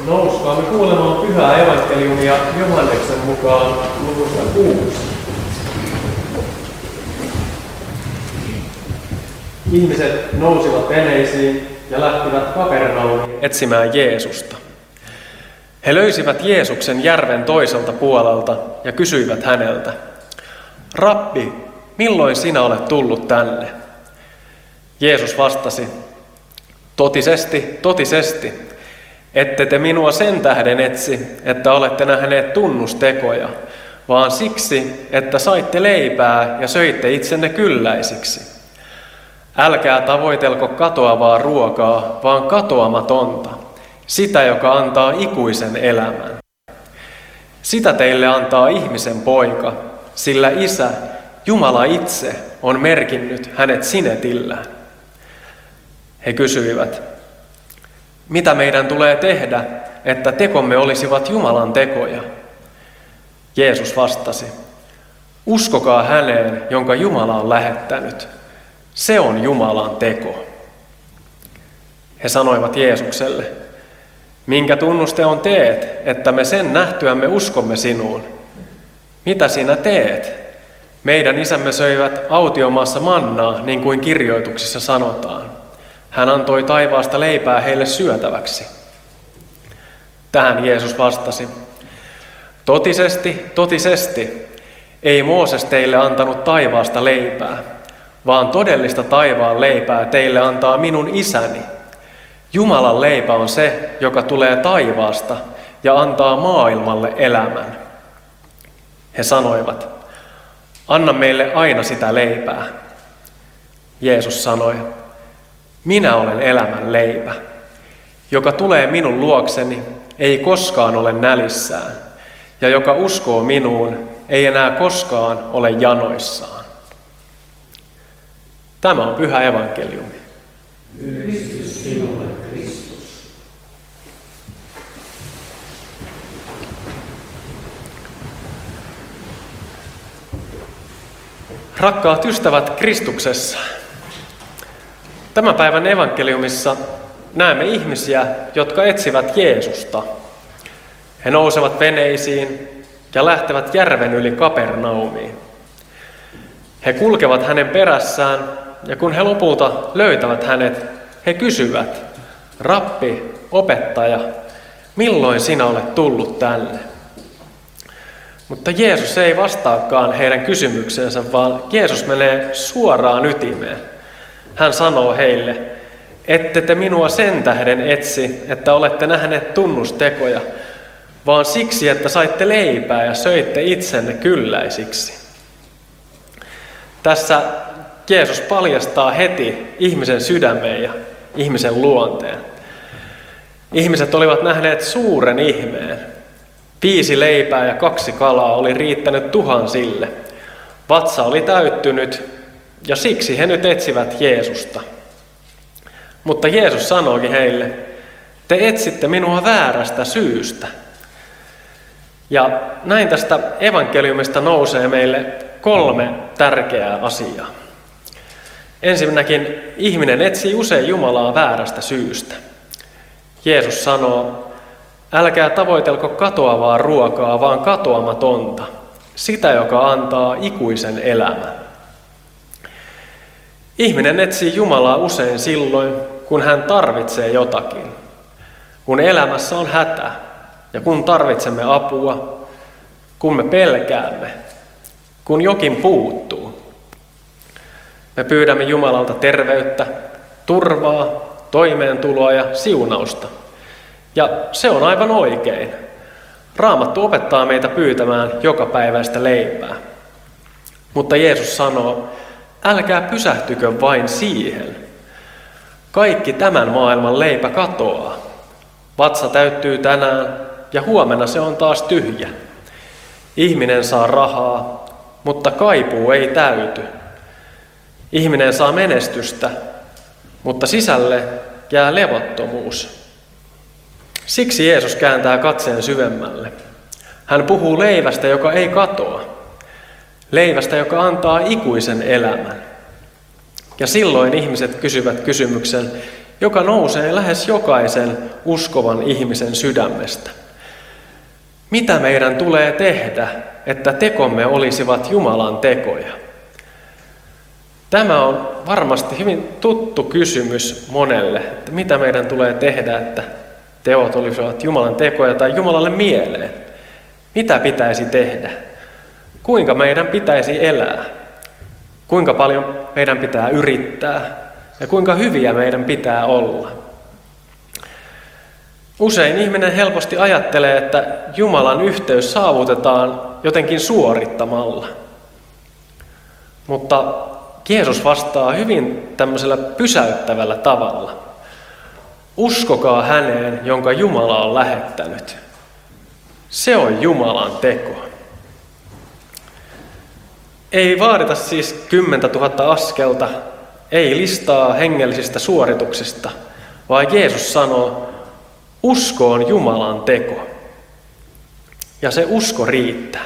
Nouskaamme kuulemaan pyhää evankeliumia Johanneksen mukaan luvusta 6. Ihmiset nousivat veneisiin ja lähtivät Kapernaumiin etsimään Jeesusta. He löysivät Jeesuksen järven toiselta puolelta ja kysyivät häneltä: "Rabbi, milloin sinä olet tullut tänne?" Jeesus vastasi: "Totisesti, totisesti, ette te minua sen tähden etsi, että olette nähneet tunnustekoja, vaan siksi, että saitte leipää ja söitte itsenne kylläisiksi. Älkää tavoitelko katoavaa ruokaa, vaan katoamatonta, sitä, joka antaa ikuisen elämän. Sitä teille antaa ihmisen poika, sillä Isä, Jumala itse, on merkinnyt hänet sinetillään." He kysyivät: "Mitä meidän tulee tehdä, että tekomme olisivat Jumalan tekoja?" Jeesus vastasi: "Uskokaa häneen, jonka Jumala on lähettänyt. Se on Jumalan teko." He sanoivat Jeesukselle: "Minkä tunnusteon teet, että me sen nähtyämme uskomme sinuun? Mitä sinä teet? Meidän isämme söivät autiomaassa mannaa, niin kuin kirjoituksissa sanotaan. Hän antoi taivaasta leipää heille syötäväksi." Tähän Jeesus vastasi: "Totisesti, totisesti, ei Mooses teille antanut taivaasta leipää, vaan todellista taivaan leipää teille antaa minun isäni. Jumalan leipä on se, joka tulee taivaasta ja antaa maailmalle elämän." He sanoivat: "Anna meille aina sitä leipää." Jeesus sanoi: "Minä olen elämän leipä. Joka tulee minun luokseni, ei koskaan ole nälissään, ja joka uskoo minuun, ei enää koskaan ole janoissaan." Tämä on pyhä evankeliumi. Ylistys sinulle, Kristus. Rakkaat ystävät Kristuksessa, tämän päivän evankeliumissa näemme ihmisiä, jotka etsivät Jeesusta. He nousevat veneisiin ja lähtevät järven yli Kapernaumiin. He kulkevat hänen perässään, ja kun he lopulta löytävät hänet, he kysyvät: "Rabbi, opettaja, milloin sinä olet tullut tänne?" Mutta Jeesus ei vastaakaan heidän kysymykseensä, vaan Jeesus menee suoraan ytimeen. Hän sanoo heille: "Ette te minua sen tähden etsi, että olette nähneet tunnustekoja, vaan siksi, että saitte leipää ja söitte itsenne kylläisiksi." Tässä Jeesus paljastaa heti ihmisen sydämen ja ihmisen luonteen. Ihmiset olivat nähneet suuren ihmeen. 5 leipää ja 2 kalaa oli riittänyt tuhansille. Vatsa oli täyttynyt, ja siksi he nyt etsivät Jeesusta. Mutta Jeesus sanoikin heille: "Te etsitte minua väärästä syystä." Ja näin tästä evankeliumista nousee meille 3 tärkeää asiaa. Ensinnäkin ihminen etsii usein Jumalaa väärästä syystä. Jeesus sanoo: "Älkää tavoitelko katoavaa ruokaa, vaan katoamatonta, sitä, joka antaa ikuisen elämän." Ihminen etsii Jumalaa usein silloin, kun hän tarvitsee jotakin. Kun elämässä on hätä ja kun tarvitsemme apua, kun me pelkäämme, kun jokin puuttuu. Me pyydämme Jumalalta terveyttä, turvaa, toimeentuloa ja siunausta. Ja se on aivan oikein. Raamattu opettaa meitä pyytämään jokapäiväistä leipää. Mutta Jeesus sanoo: "Älkää pysähtykö vain siihen. Kaikki tämän maailman leipä katoaa. Vatsa täyttyy tänään ja huomenna se on taas tyhjä. Ihminen saa rahaa, mutta kaipuu ei täyty. Ihminen saa menestystä, mutta sisälle jää levottomuus." Siksi Jeesus kääntää katseen syvemmälle. Hän puhuu leivästä, joka ei katoa. Leivästä, joka antaa ikuisen elämän. Ja silloin ihmiset kysyvät kysymyksen: joka nousee lähes jokaisen uskovan ihmisen sydämestä. Mitä meidän tulee tehdä, että tekomme olisivat Jumalan tekoja? Tämä on varmasti hyvin tuttu kysymys monelle, että mitä meidän tulee tehdä, että teot olisivat Jumalan tekoja tai Jumalalle mieleen. Mitä pitäisi tehdä? Kuinka meidän pitäisi elää? Kuinka paljon meidän pitää yrittää? Ja kuinka hyviä meidän pitää olla? Usein ihminen helposti ajattelee, että Jumalan yhteys saavutetaan jotenkin suorittamalla. Mutta Jeesus vastaa hyvin tämmöisellä pysäyttävällä tavalla. Uskokaa häneen, jonka Jumala on lähettänyt. Se on Jumalan teko. Ei vaadita siis 10 000 askelta, ei listaa hengellisistä suorituksista, vaan Jeesus sanoo, usko on Jumalan teko. Ja se usko riittää.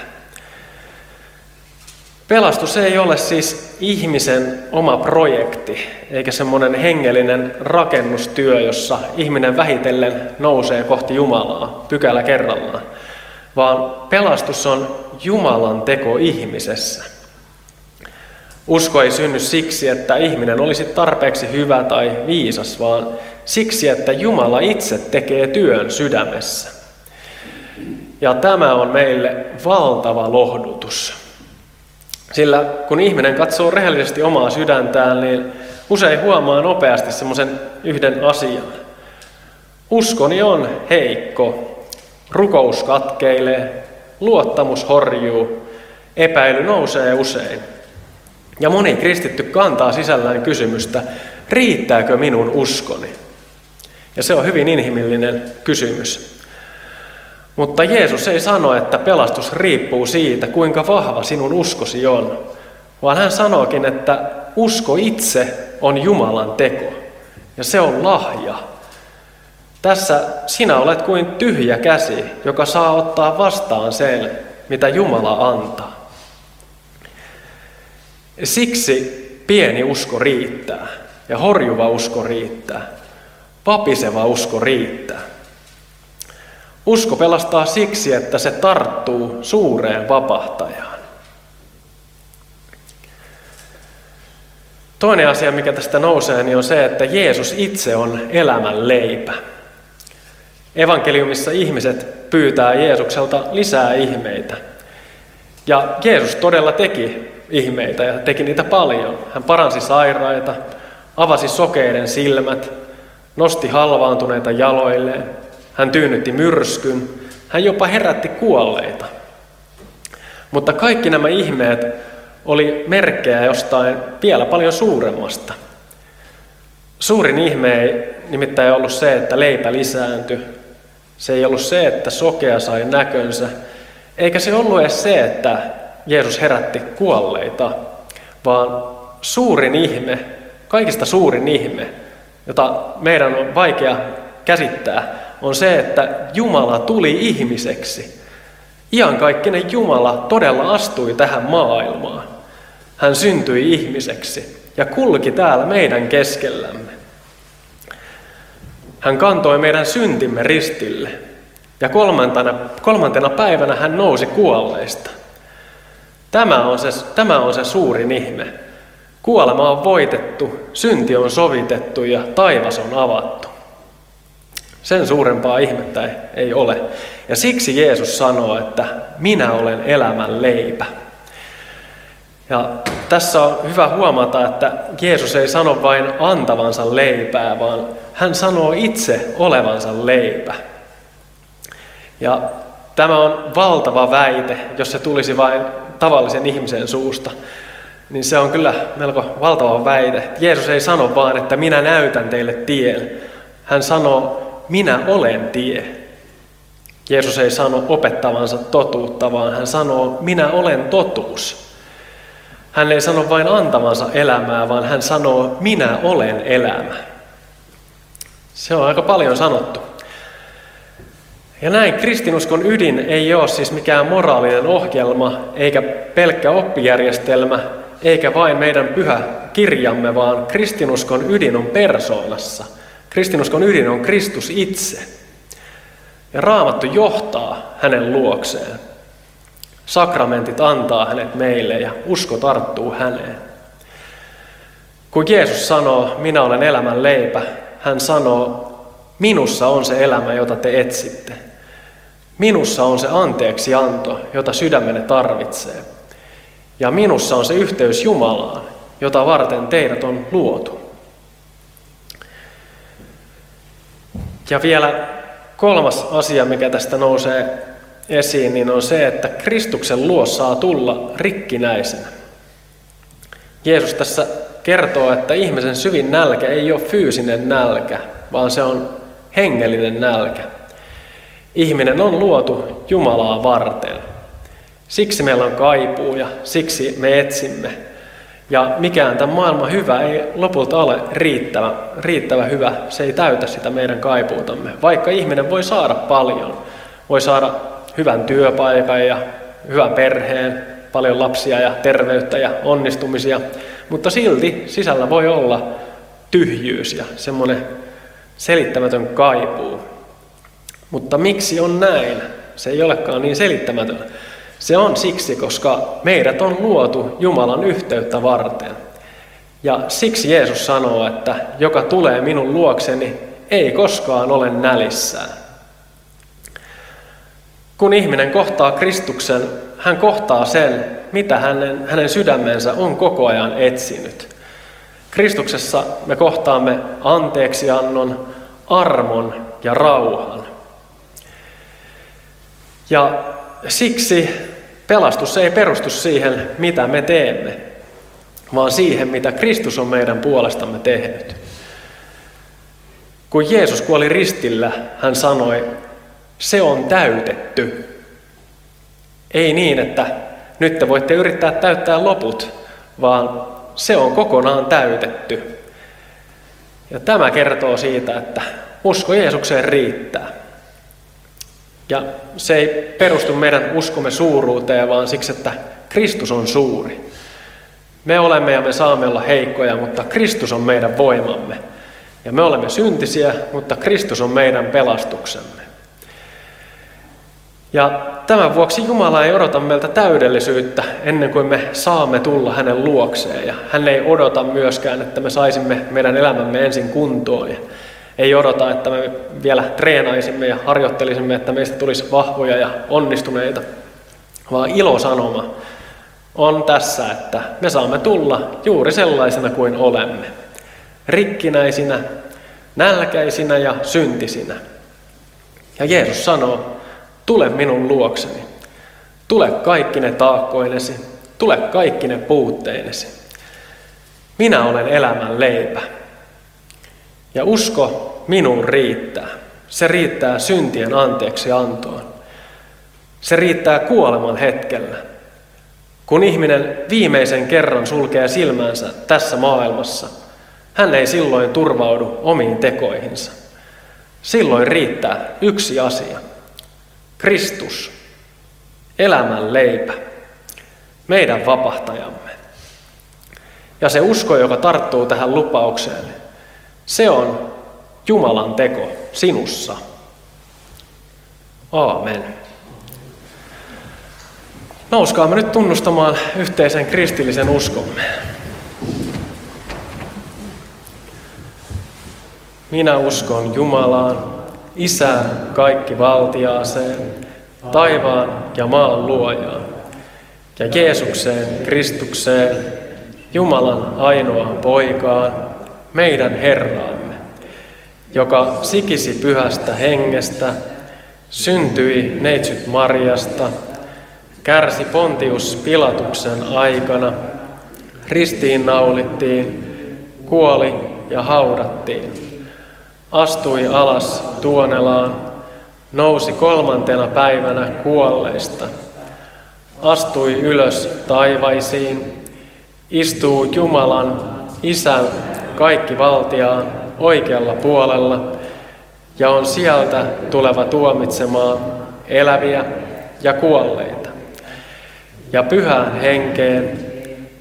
Pelastus ei ole siis ihmisen oma projekti, eikä semmoinen hengellinen rakennustyö, jossa ihminen vähitellen nousee kohti Jumalaa pykälä kerrallaan, vaan pelastus on Jumalan teko ihmisessä. Usko ei synny siksi, että ihminen olisi tarpeeksi hyvä tai viisas, vaan siksi, että Jumala itse tekee työn sydämessä. Ja tämä on meille valtava lohdutus. Sillä kun ihminen katsoo rehellisesti omaa sydäntään, niin usein huomaa nopeasti semmoisen yhden asian. Uskoni on heikko, rukous katkeilee, luottamus horjuu, epäily nousee usein. Ja moni kristitty kantaa sisällään kysymystä, riittääkö minun uskoni? Ja se on hyvin inhimillinen kysymys. Mutta Jeesus ei sano, että pelastus riippuu siitä, kuinka vahva sinun uskosi on, vaan hän sanookin, että usko itse on Jumalan teko, ja se on lahja. Tässä sinä olet kuin tyhjä käsi, joka saa ottaa vastaan sen, mitä Jumala antaa. Siksi pieni usko riittää, ja horjuva usko riittää, vapiseva usko riittää. Usko pelastaa siksi, että se tarttuu suureen vapahtajaan. Toinen asia, mikä tästä nousee, niin on se, että Jeesus itse on elämän leipä. Evankeliumissa ihmiset pyytää Jeesukselta lisää ihmeitä. Ja Jeesus todella teki ihmeitä ja teki niitä paljon. Hän paransi sairaita, avasi sokeiden silmät, nosti halvaantuneita jaloilleen. Hän tyynnytti myrskyn, hän jopa herätti kuolleita. Mutta kaikki nämä ihmeet oli merkkejä jostain vielä paljon suuremmasta. Suurin ihme ei nimittäin ollut se, että leipä lisääntyi. Se ei ollut se, että sokea sai näkönsä. Eikä se ollut edes se, että Jeesus herätti kuolleita, vaan suurin ihme, kaikista suurin ihme, jota meidän on vaikea käsittää, on se, että Jumala tuli ihmiseksi. Iankaikkinen Jumala todella astui tähän maailmaan. Hän syntyi ihmiseksi ja kulki täällä meidän keskellämme. Hän kantoi meidän syntimme ristille ja kolmantena päivänä hän nousi kuolleista. Tämä on se suurin ihme. Kuolema on voitettu, synti on sovitettu ja taivas on avattu. Sen suurempaa ihmettä ei ole. Ja siksi Jeesus sanoo, että minä olen elämän leipä. Ja tässä on hyvä huomata, että Jeesus ei sano vain antavansa leipää, vaan hän sanoo itse olevansa leipä. Ja tämä on valtava väite, jos se tulisi vain tavallisen ihmisen suusta. Niin se on kyllä melko valtava väite. Jeesus ei sano vaan, että minä näytän teille tien. Hän sanoo, minä olen tie. Jeesus ei sano opettavansa totuutta, vaan hän sanoo, minä olen totuus. Hän ei sano vain antavansa elämää, vaan hän sanoo, minä olen elämä. Se on aika paljon sanottu. Ja näin kristinuskon ydin ei ole siis mikään moraalinen ohjelma, eikä pelkkä oppijärjestelmä, eikä vain meidän pyhä kirjamme, vaan kristinuskon ydin on persoonassa, Kristinuskon ydin on Kristus itse. Ja Raamattu johtaa hänen luokseen. Sakramentit antaa hänet meille ja usko tarttuu häneen. Kun Jeesus sanoo, minä olen elämän leipä, hän sanoo, minussa on se elämä, jota te etsitte. Minussa on se anteeksianto, jota sydämenne tarvitsee. Ja minussa on se yhteys Jumalaan, jota varten teidät on luotu. Ja vielä kolmas asia, mikä tästä nousee esiin, niin on se, että Kristuksen luo saa tulla rikkinäisenä. Jeesus tässä kertoo, että ihmisen syvin nälkä ei ole fyysinen nälkä, vaan se on hengellinen nälkä. Ihminen on luotu Jumalaa varten. Siksi meillä on kaipuu ja siksi me etsimme. Ja mikään tämän maailman hyvä ei lopulta ole riittävä hyvä. Se ei täytä sitä meidän kaipuutamme. Vaikka ihminen voi saada paljon, voi saada hyvän työpaikan ja hyvän perheen, paljon lapsia ja terveyttä ja onnistumisia, mutta silti sisällä voi olla tyhjyys ja semmoinen selittämätön kaipuu. Mutta miksi on näin? Se ei olekaan niin selittämätön. Se on siksi, koska meidät on luotu Jumalan yhteyttä varten. Ja siksi Jeesus sanoo, että joka tulee minun luokseni, ei koskaan ole nälissään. Kun ihminen kohtaa Kristuksen, hän kohtaa sen, mitä hänen sydämensä on koko ajan etsinyt. Kristuksessa me kohtaamme anteeksiannon, armon ja rauhan. Ja siksi pelastus ei perustu siihen, mitä me teemme, vaan siihen, mitä Kristus on meidän puolestamme tehnyt. Kun Jeesus kuoli ristillä, hän sanoi, se on täytetty. Ei niin, että nyt te voitte yrittää täyttää loput, vaan se on kokonaan täytetty. Ja tämä kertoo siitä, että usko Jeesukseen riittää. Ja se ei perustu meidän uskomme suuruuteen, vaan siksi, että Kristus on suuri. Me olemme ja me saamme olla heikkoja, mutta Kristus on meidän voimamme. Ja me olemme syntisiä, mutta Kristus on meidän pelastuksemme. Ja tämän vuoksi Jumala ei odota meiltä täydellisyyttä ennen kuin me saamme tulla hänen luokseen. Ja hän ei odota myöskään, että me saisimme meidän elämämme ensin kuntoon. Ja ei odota, että me vielä treenaisimme ja harjoittelisimme, että meistä tulisi vahvoja ja onnistuneita. Vaan ilosanoma on tässä, että me saamme tulla juuri sellaisena kuin olemme. Rikkinäisinä, nälkäisinä ja syntisinä. Ja Jeesus sanoo, tule minun luokseni. Tule kaikkine taakkoinesi. Tule kaikkine puutteinesi. Minä olen elämän leipä. Ja usko minuun riittää. Se riittää syntien anteeksiantoon. Se riittää kuoleman hetkellä. Kun ihminen viimeisen kerran sulkee silmänsä tässä maailmassa, hän ei silloin turvaudu omiin tekoihinsa. Silloin riittää yksi asia. Kristus, elämän leipä, meidän vapahtajamme. Ja se usko, joka tarttuu tähän lupaukseen, se on Jumalan teko sinussa. Aamen. Nouskaamme nyt tunnustamaan yhteisen kristillisen uskomme. Minä uskon Jumalaan, Isään kaikkivaltiaaseen, taivaan ja maan luojaan, ja Jeesukseen Kristukseen, Jumalan ainoaan poikaan, meidän Herraamme, joka sikisi pyhästä hengestä, syntyi neitsyt Marjasta, kärsi Pontius Pilatuksen aikana, ristiin naulittiin, kuoli ja haudattiin, astui alas Tuonelaan, nousi 3. päivänä kuolleista, astui ylös taivaisiin, istuu Jumalan Isän kaikkivaltiaan oikealla puolella ja on sieltä tuleva tuomitsemaan eläviä ja kuolleita. Ja pyhän henkeen,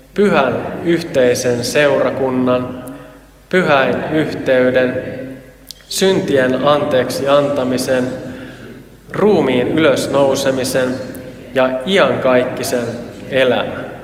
pyhän yhteisen seurakunnan, pyhäin yhteyden, syntien anteeksi antamisen, ruumiin ylösnousemisen ja iankaikkisen elämän.